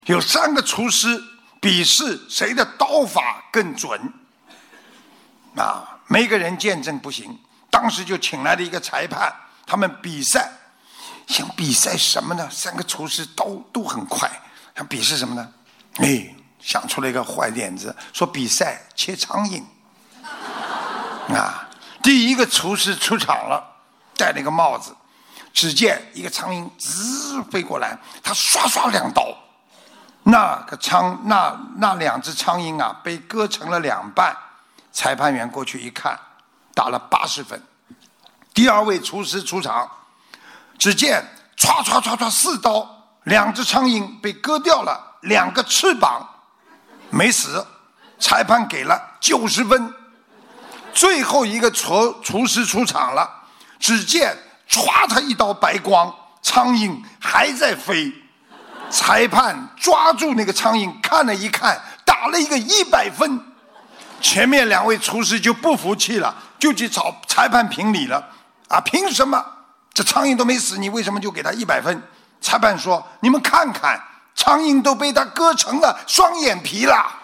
有3个厨师比试谁的刀法更准没个人见证不行，当时就请来了一个裁判，他们比赛。想比赛什么呢？3个厨师刀都很快，想比试什么呢？想出了一个坏点子，说比赛切苍蝇第一个厨师出场了，戴了一个帽子，只见一个苍蝇滋飞过来，他刷2刀，那2只苍蝇被割成了2半。裁判员过去一看，打了80分。第2位厨师出场，只见唰4刀，2只苍蝇被割掉了2个翅膀，没死，裁判给了90分。最后一个厨师出场了，只见唰他一刀白光，苍蝇还在飞，裁判抓住那个苍蝇看了一看，打了一个100分。前面2位厨师就不服气了，就去找裁判评理了凭什么这苍蝇都没死，你为什么就给他100分？裁判说，你们看看，苍蝇都被他割成了双眼皮了。